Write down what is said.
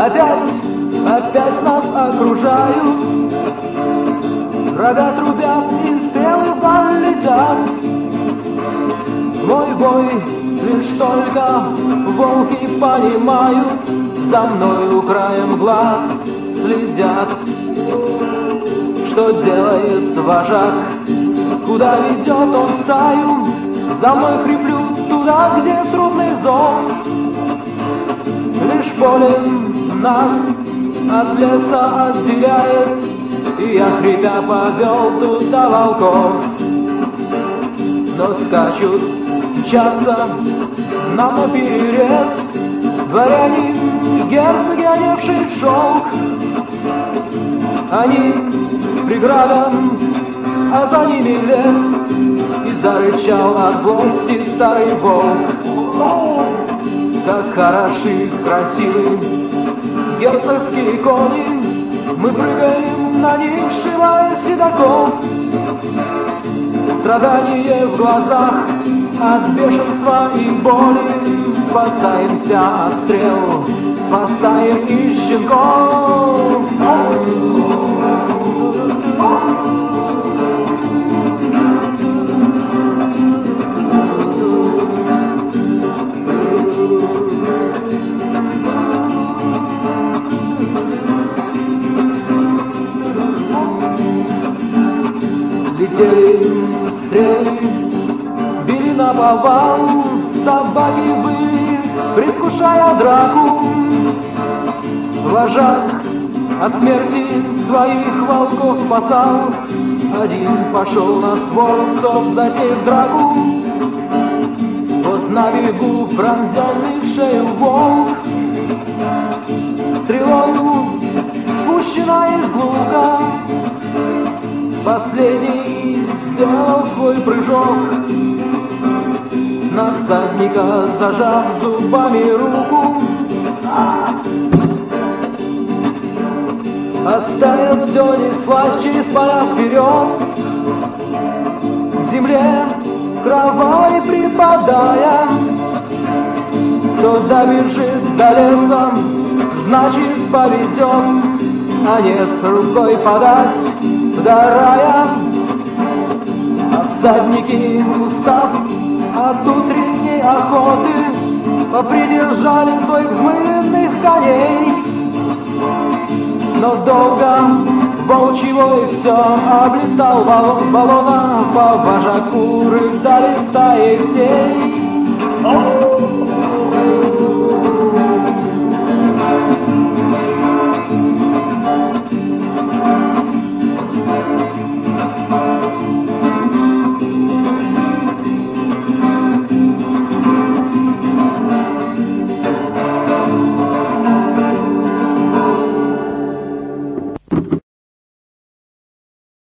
Опять нас окружают, рога трубят и стрелы полетят. Мой бой лишь только волки понимают, за мною краем глаз следят. Что делает вожак, куда ведет он стаю? За мной хриплю туда, где трудный зов. Лишь поле нас от леса отделяет, и я хрипя повел туда волков. Но скачут, мчатся нам наперерез дворяне и герцоги, одевшие в шелк. Они преграда, а за ними лес, и зарычал от злости старый волк. Как хороши, красивы герцогские кони, мы прыгаем на них, сшивая седаков. Страдание в глазах от бешенства и боли, спасаемся от стрел, спасаем и щенков. Летели стрелы, били наповал, собаки выли, предвкушая драку. Вожак от смерти своих волков спасал, один пошел на свой псов, затеяв драку. Вот на берегу пронзенный в шею волк, стрелою пущена из лука, последний сделал свой прыжок, на всадника зажав зубами руку. Оставил все, неслась через поля вперед, к земле кровавой припадая. Кто добежит до леса, значит повезет, а нет, рукой подать до рая. А всадники, устав от утренней охоты, попридержали своих взмыленных коней. Но долго волчьего и все облетал баллона, по вожаку рыдали стаи всей.